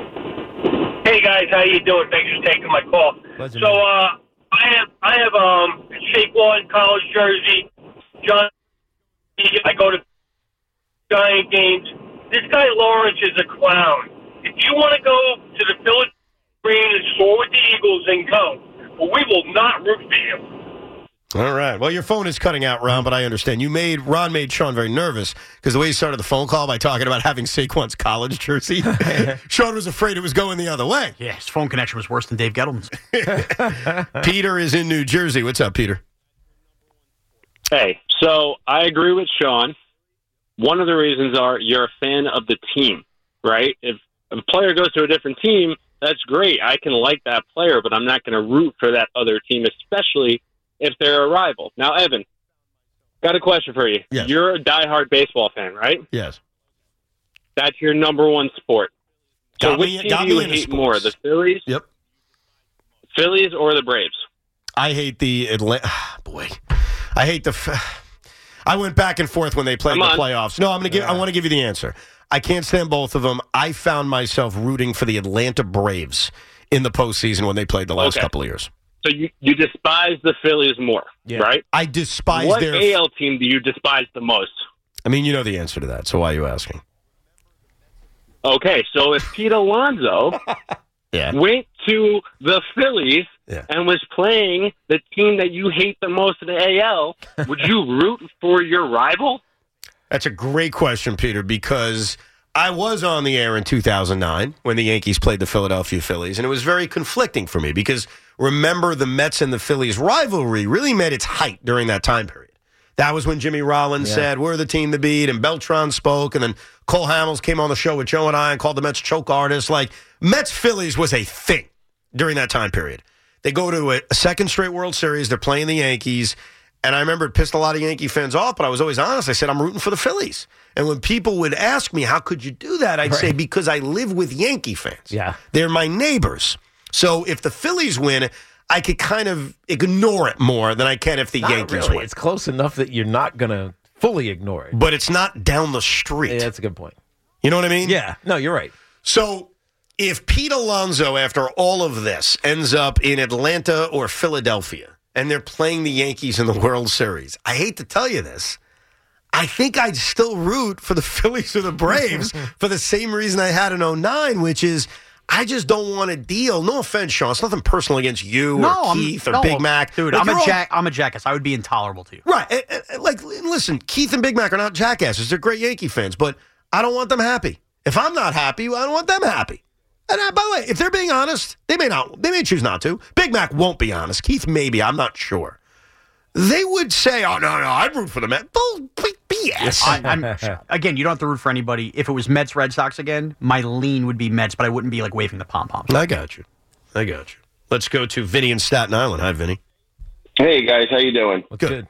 Hey guys, how you doing? Thanks for taking my call. Pleasure, so uh, I have I have um Saquon college jersey. John, I go to Giant games. This guy Lawrence is a clown. If you want to go to the Philly Green and score with the Eagles, then go. But we will not root for you. All right. Well, your phone is cutting out, Ron, but I understand. You made Ron made Sean very nervous because the way he started the phone call by talking about having Saquon's college jersey, Sean was afraid it was going the other way. Yeah, his phone connection was worse than Dave Gettleman's. Peter is in New Jersey. What's up, Peter? Hey, so I agree with Sean. One of the reasons are you're a fan of the team, right? If a player goes to a different team, that's great. I can like that player, but I'm not going to root for that other team, especially if they're a rival. Now, Evan, got a question for you. Yes. You're a diehard baseball fan, right? Yes. That's your number one sport. So Got which me- team got do you me into hate sports. more, the Phillies? Yep. Phillies or the Braves? I hate the Atlanta. Boy, I hate the. F- I went back and forth when they played Come the on. playoffs. No, I'm going to give. I want to give you the answer. I can't stand both of them. I found myself rooting for the Atlanta Braves in the postseason when they played the last Okay. couple of years. So you, you despise the Phillies more, right? I despise what their. A L team do you despise the most? I mean, you know the answer to that. So why are you asking? Okay, so if Pete Alonso Yeah. went to the Phillies Yeah. and was playing the team that you hate the most in the A L, would you root for your rival? That's a great question, Peter, because I was on the air in two thousand nine when the Yankees played the Philadelphia Phillies, and it was very conflicting for me because remember the Mets and the Phillies rivalry really met its height during that time period. That was when Jimmy Rollins Yeah. said, we're the team to beat, and Beltran spoke, and then Cole Hamels came on the show with Joe and I and called the Mets choke artists. Like, Mets-Phillies was a thing during that time period. They go to a, a second straight World Series. They're playing the Yankees. And I remember it pissed a lot of Yankee fans off, but I was always honest. I said, I'm rooting for the Phillies. And when people would ask me, how could you do that? I'd Right. say, because I live with Yankee fans. Yeah. They're my neighbors. So if the Phillies win, I could kind of ignore it more than I can if the Not Yankees really. win. It's close enough that you're not going to fully ignore it. But it's not down the street. Yeah, that's a good point. You know what I mean? Yeah. No, you're right. So if Pete Alonso, after all of this, ends up in Atlanta or Philadelphia, and they're playing the Yankees in the World Series, I hate to tell you this, I think I'd still root for the Phillies or the Braves for the same reason I had in oh nine, which is I just don't want to deal. No offense, Sean. It's nothing personal against you No, or I'm- Keith or no, Big Mac. dude. Like, I'm a you're all- jack. I'm a jackass. I would be intolerable to you. Right. And- and- Like, listen, Keith and Big Mac are not jackasses. They're great Yankee fans, but I don't want them happy. If I'm not happy, I don't want them happy. And uh, by the way, if they're being honest, they may not. They may choose not to. Big Mac won't be honest. Keith maybe. I'm not sure. They would say, "Oh no, no, I'd root for the Mets." Bull, B S. I, I'm, again, you don't have to root for anybody. If it was Mets, Red Sox again, my lean would be Mets, but I wouldn't be like waving the pom poms. I got you. I got you. Let's go to Vinny in Staten Island. Hi, Vinny. Hey guys, how you doing? Good.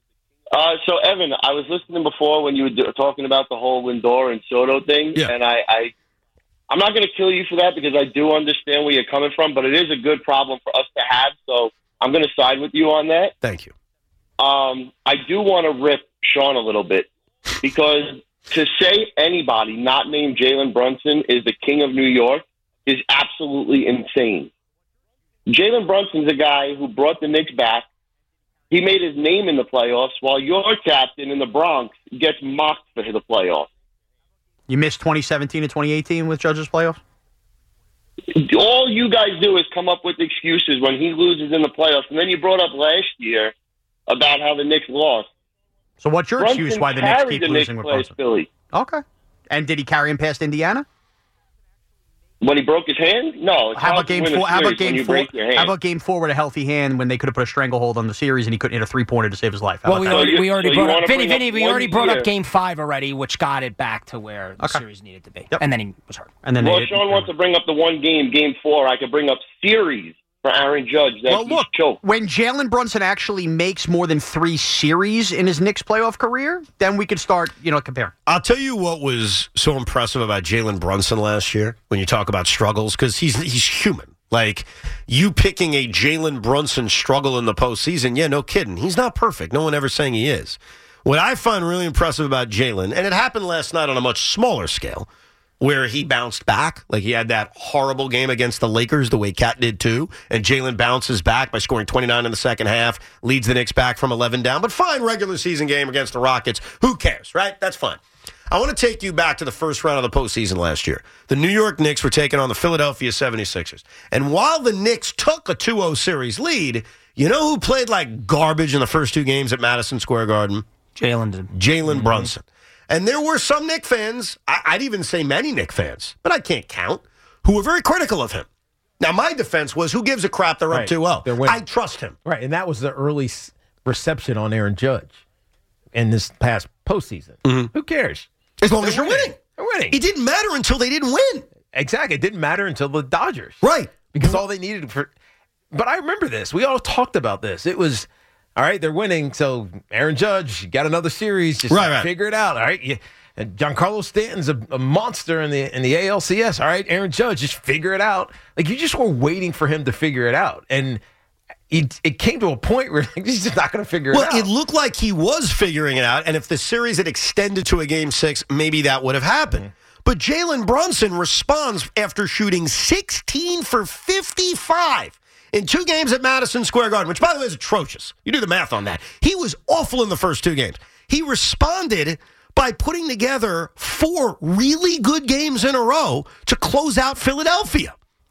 Uh, so Evan, I was listening before when you were do- talking about the whole Lindor and Soto thing, Yeah. and I, I, I'm not going to kill you for that because I do understand where you're coming from, but it is a good problem for us to have. So I'm going to side with you on that. Thank you. Um, I do want to rip Sean a little bit because to say anybody not named Jalen Brunson is the king of New York is absolutely insane. Jalen Brunson's a guy who brought the Knicks back. He made his name in the playoffs while your captain in the Bronx gets mocked for the playoffs. You missed twenty seventeen and twenty eighteen with Judges playoffs? All you guys do is come up with excuses when he loses in the playoffs. And then you brought up last year about how the Knicks lost. So what's your Brunson excuse why the Knicks carried keep the losing Knicks with past Brunson? Philly. Okay. And did he carry him past Indiana? When he broke his hand? No. It's How hard about to game win a four? How series about game when you four? break your hand. How about game four with a healthy hand when they could have put a stranglehold on the series and he couldn't hit a three pointer to save his life? How Well, we about that? already, we already so you brought wanna up Vinny. bring up Vinny, we one already brought year. up Game Five already, which got it back to where the series needed to be, and then he was hurt. And then well, they, Sean wants to bring up the one game, game four. I could bring up series for Aaron Judge. That Well, he's look, choked. when Jalen Brunson actually makes more than three series in his Knicks playoff career, then we could start, you know, comparing. I'll tell you what was so impressive about Jalen Brunson last year when you talk about struggles, because he's he's human. Like, you picking a Jalen Brunson struggle in the postseason, yeah, no kidding. He's not perfect. No one ever saying he is. What I find really impressive about Jalen, and it happened last night on a much smaller scale, where he bounced back. Like, he had that horrible game against the Lakers, the way Cat did too, and Jalen bounces back by scoring twenty-nine in the second half, leads the Knicks back from eleven down. But fine, regular season game against the Rockets. Who cares, right? That's fine. I want to take you back to the first round of the postseason last year. The New York Knicks were taking on the Philadelphia seventy-sixers. And while the Knicks took a two oh series lead, you know who played like garbage in the first two games at Madison Square Garden? Jalen did. Jalen Mm-hmm. Brunson. And there were some Knicks fans, I, I'd even say many Knicks fans, but I can't count, who were very critical of him. Now, my defense was, who gives a crap they're up Right. two oh? They're winning. I trust him. Right, and that was the early s- reception on Aaron Judge in this past postseason. Who cares? As long as you're winning. They're winning. It didn't matter until they didn't win. Exactly. It didn't matter until the Dodgers. Right. Because all they needed for. But I remember this. We all talked about this. It was, all right, they're winning. So Aaron Judge, you got another series. Just Right, right. figure it out. All right. You, and Giancarlo Stanton's a, a monster in the in the A L C S. All right, Aaron Judge, just figure it out. Like, you just were waiting for him to figure it out. And it, it came to a point where like, he's just not going to figure Well, it out. it looked like he was figuring it out, and if the series had extended to a game six, maybe that would have happened. But Jalen Brunson responds after shooting sixteen for fifty-five in two games at Madison Square Garden, which, by the way, is atrocious. You do the math on that. He was awful in the first two games. He responded by putting together four really good games in a row to close out Philadelphia.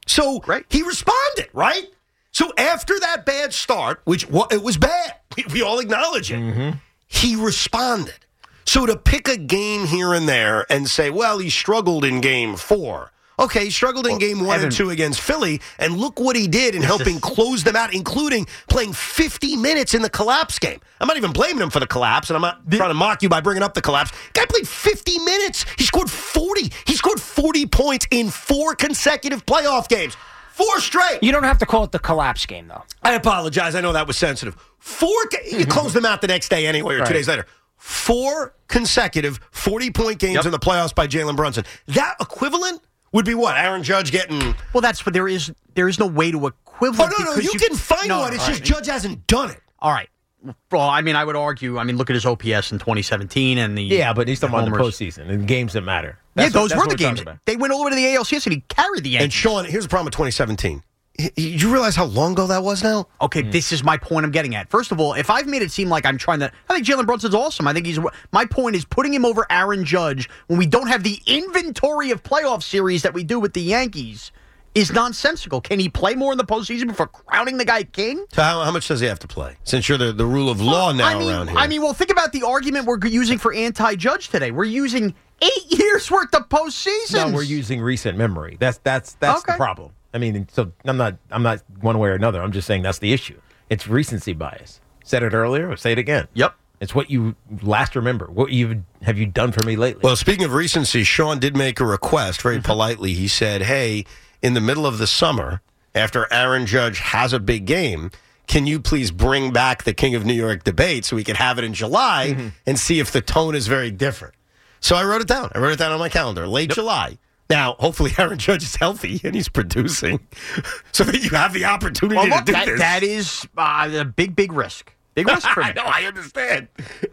So right. he responded, right? So after that bad start, which well, it was bad, we, we all acknowledge it, mm-hmm. he responded. So to pick a game here and there and say, well, he struggled in game four. Okay, he struggled in well, game one Evan, and two against Philly, and look what he did in helping close them out, including playing fifty minutes in the collapse game. I'm not even blaming him for the collapse, and I'm not the, trying to mock you by bringing up the collapse. Guy played fifty minutes. He scored forty. He scored forty points in four consecutive playoff games. Four straight. You don't have to call it the collapse game, though. I apologize. I know that was sensitive. Four. You closed them out the next day anyway, or right. two days later. Four consecutive forty-point games yep. in the playoffs by Jalen Brunson. That equivalent would be what? Aaron Judge getting... Well, that's what there is. There is no way to equivalent. Oh, no, no, you, you can find no, one. It's just right. Judge hasn't done it. All right. Well, I mean, I would argue, I mean, look at his O P S in twenty seventeen and the... Yeah, but he's talking about the postseason and games that matter. That's yeah, those what, were the games. They went all the way to the A L C S and he carried the Yankees. And Sean, here's the problem with twenty seventeen. Did you realize how long ago that was now? Okay, mm. this is my point I'm getting at. First of all, if I've made it seem like I'm trying to... I think Jalen Brunson's awesome. I think he's... My point is putting him over Aaron Judge when we don't have the inventory of playoff series that we do with the Yankees is nonsensical. Can he play more in the postseason before crowning the guy king? So how, how much does he have to play? Since you're the, the rule of law now I mean, around here. I mean, well, think about the argument we're using for anti-Judge today. We're using eight years worth of postseasons. No, we're using recent memory. That's that's that's okay. the problem. I mean, so I'm not I'm not one way or another. I'm just saying that's the issue. It's recency bias. Said it earlier, or say it again. Yep. It's what you last remember. What you have you done for me lately? Well, speaking of recency, Sean did make a request very politely. He said, hey, in the middle of the summer, after Aaron Judge has a big game, can you please bring back the King of New York debate so we can have it in July mm-hmm. and see if the tone is very different? So I wrote it down. I wrote it down on my calendar, late yep. July. Now, hopefully Aaron Judge is healthy and he's producing so that you have the opportunity well, look, to do that, this. That is uh, a big, big risk. Big risk for me. I know, I understand.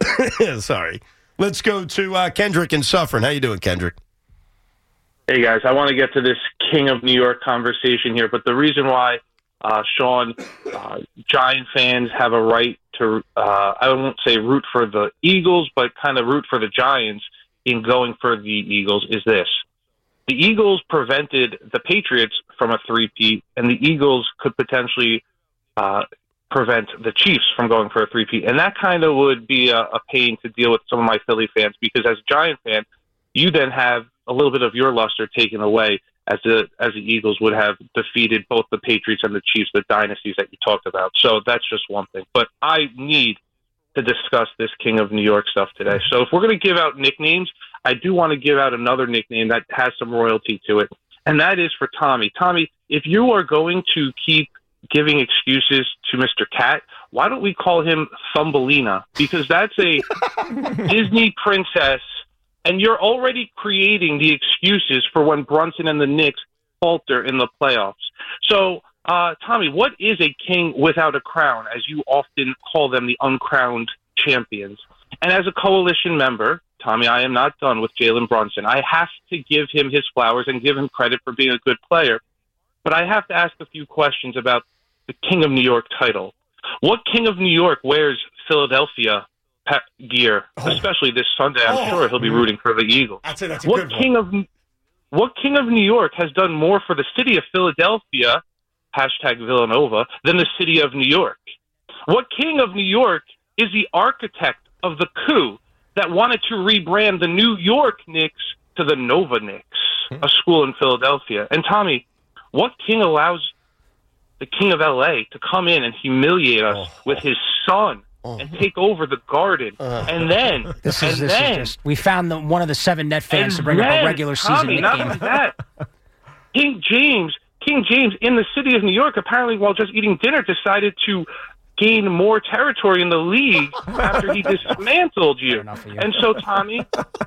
Sorry. Let's go to uh, Kendrick in Suffern. How you doing, Kendrick? Hey, guys. I want to get to this King of New York conversation here, but the reason why, uh, Sean, uh, Giant fans have a right to, uh, I won't say root for the Eagles, but kind of root for the Giants in going for the Eagles is this. The Eagles prevented the Patriots from a three-peat, and the Eagles could potentially uh, prevent the Chiefs from going for a three-peat. And that kind of would be a, a pain to deal with some of my Philly fans, because as a Giant fan, you then have a little bit of your luster taken away as the as the Eagles would have defeated both the Patriots and the Chiefs, the dynasties that you talked about. So that's just one thing. But I need to discuss this King of New York stuff today. So if we're going to give out nicknames, I do want to give out another nickname that has some royalty to it, and that is for Tommy. Tommy, if you are going to keep giving excuses to Mister Cat, why don't we call him Thumbelina? Because that's a Disney princess, and you're already creating the excuses for when Brunson and the Knicks falter in the playoffs. So, uh, Tommy, what is a king without a crown, as you often call them, the uncrowned champions? And as a coalition member, Tommy, I am not done with Jalen Brunson. I have to give him his flowers and give him credit for being a good player. But I have to ask a few questions about the King of New York title. What King of New York wears Philadelphia gear, oh. especially this Sunday? I'm oh. sure he'll be rooting for the Eagles. I'd say that's a what good King one. of What King of New York has done more for the city of Philadelphia, hashtag Villanova, than the city of New York? What King of New York is the architect of the coup that wanted to rebrand the New York Knicks to the Nova Knicks, a school in Philadelphia? And Tommy, what king allows the king of L A to come in and humiliate us oh. with his son oh. and take over the Garden? Uh. And then, this and is, this then, is just, we found the, one of the seven net fans to bring then, up a regular season Tommy, not game. only that, King James, King James in the city of New York, apparently while just eating dinner, decided to gain more territory in the league after he dismantled you. you. And so, Tommy,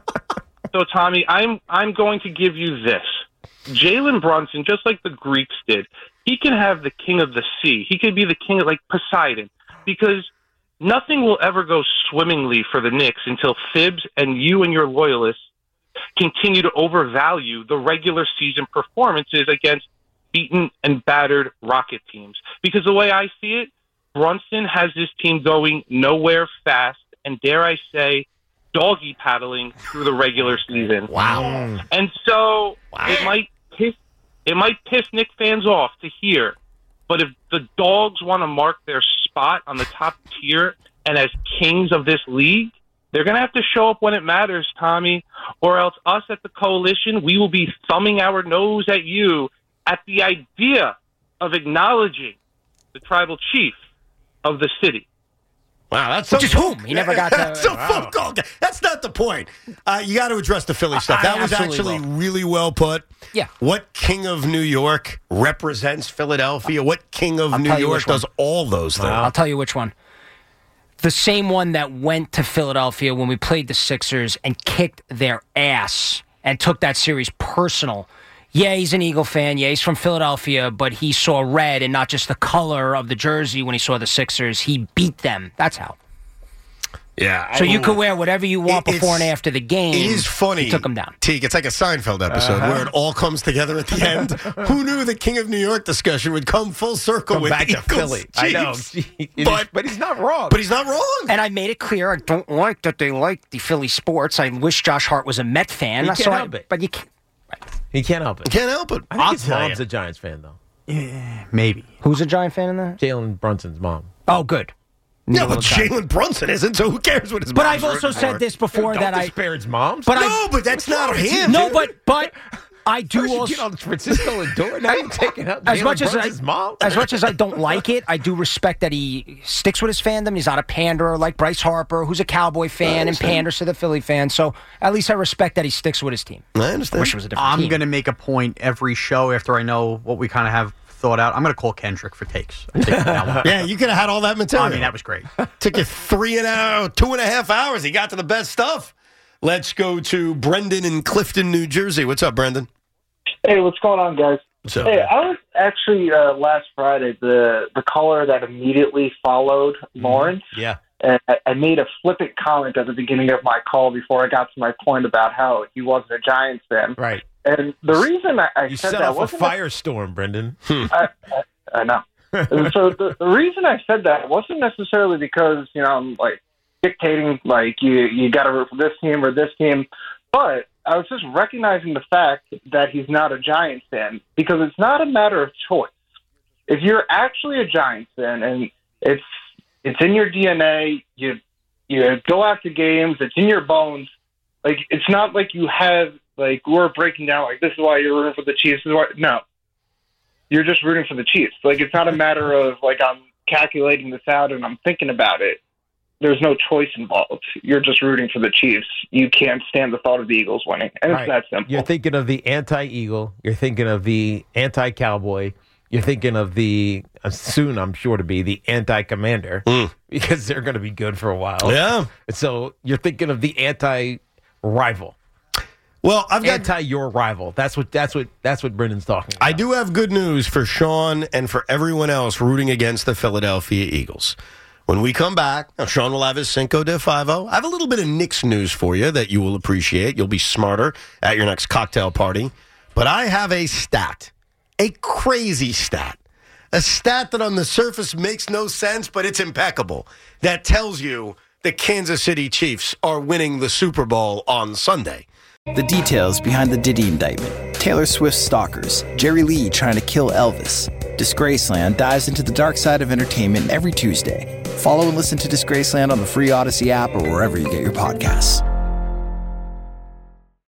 so Tommy, I'm I'm going to give you this. Jalen Brunson, just like the Greeks did, he can have the king of the sea. He could be the king of, like, Poseidon, because nothing will ever go swimmingly for the Knicks until Thibs and you and your loyalists continue to overvalue the regular season performances against beaten and battered Rocket teams. Because the way I see it, Brunson has this team going nowhere fast, and dare I say, doggy paddling through the regular season. Wow. And so wow. it might piss It might piss Knicks fans off to hear, but if the Dogs want to mark their spot on the top tier and as kings of this league, they're going to have to show up when it matters, Tommy, or else us at the Coalition, we will be thumbing our nose at you at the idea of acknowledging the tribal chief of the city. Wow, that's Which so is whom? He never got to. That's so Wow. full- That's not the point. Uh, you got to address the Philly stuff. I That was absolutely actually will. really well put. Yeah. What king of New York represents Philadelphia? What king of I'll New tell you York which one. does all those things? I'll tell you which one. The same one that went to Philadelphia when we played the Sixers and kicked their ass and took that series personal. Yeah, he's an Eagle fan. Yeah, he's from Philadelphia, but he saw red and not just the color of the jersey when he saw the Sixers. He beat them. That's how. Yeah. So I- you can wear whatever you want It- before and it's- after the game. It is funny. He took them down. Teague, it's like a Seinfeld episode Uh-huh. where it all comes together at the end. Who knew the King of New York discussion would come full circle Come with back to Eagles, Philly. I know. Chiefs? It is- But, but he's not wrong. but he's not wrong. And I made it clear I don't like that they like the Philly sports. I wish Josh Hart was a Met fan. He can't so I- help it. But you can't. He can't help it. Can't help it. I think I'll his tell mom's you. a Giants fan, though. Yeah, maybe. Who's a Giant fan in that? Jalen Brunson's mom. Oh, good. Yeah, Little but Giant. Jalen Brunson isn't, so who cares what his But mom's I've also rooting said for? this before Don't that I. disparage moms. But I- No, but that's not him. No, but but I do First you also. get on Francisco Lindor, now you're taking out As Jalen much as I, Brunson's mom. as much as I don't like it, I do respect that he sticks with his fandom. He's not a panderer like Bryce Harper, who's a Cowboy fan and panders to the Philly fans. So at least I respect that he sticks with his team. I understand. Wish it was a different I'm team. going to make a point every show after I know what we kind of have thought out. I'm going to call Kendrick for takes. I take that one. Yeah, you could have had all that material. I mean, that was great. Took you three and a two and a half hours. He got to the best stuff. Let's go to Brendan in Clifton, New Jersey. What's up, Brendan? Hey, what's going on, guys? What's up? Hey, I was actually uh, last Friday the the caller that immediately followed Lawrence. Yeah. And I, I made a flippant comment at the beginning of my call before I got to my point about how he wasn't a Giants fan. Right. And the reason I, I You said set that off a wasn't firestorm, Brendan. I, I, I know. And so the, the reason I said that wasn't necessarily because, you know, I'm like dictating, like, you, you got to root for this team or this team. But I was just recognizing the fact that he's not a Giants fan because it's not a matter of choice. If you're actually a Giants fan and it's it's in your D N A, you you go after games, it's in your bones. Like, it's not like you have, like, we're breaking down, like, this is why you're rooting for the Chiefs. This is why, no. You're just rooting for the Chiefs. Like, it's not a matter of, like, I'm calculating this out and I'm thinking about it. There's no choice involved. You're just rooting for the Chiefs. You can't stand the thought of the Eagles winning. And Right. it's that simple. You're thinking of the anti-Eagle. You're thinking of the anti-Cowboy. You're thinking of the, uh, soon I'm sure to be, the anti-Commander because they're going to be good for a while. Yeah. So you're thinking of the anti-rival. Well, I've got anti your rival. That's what that's what that's what Brendan's talking about. I do have good news for Sean and for everyone else rooting against the Philadelphia Eagles. When we come back, now Sean will have his Cinco de Five-O. I have a little bit of Knicks news for you that you will appreciate. You'll be smarter at your next cocktail party. But I have a stat, a crazy stat, a stat that on the surface makes no sense, but it's impeccable, that tells you the Kansas City Chiefs are winning the Super Bowl on Sunday. The details behind the Diddy indictment. Taylor Swift's stalkers. Jerry Lee trying to kill Elvis. Disgraceland dives into the dark side of entertainment every Tuesday. Follow and listen to Disgraceland on the free Odyssey app or wherever you get your podcasts.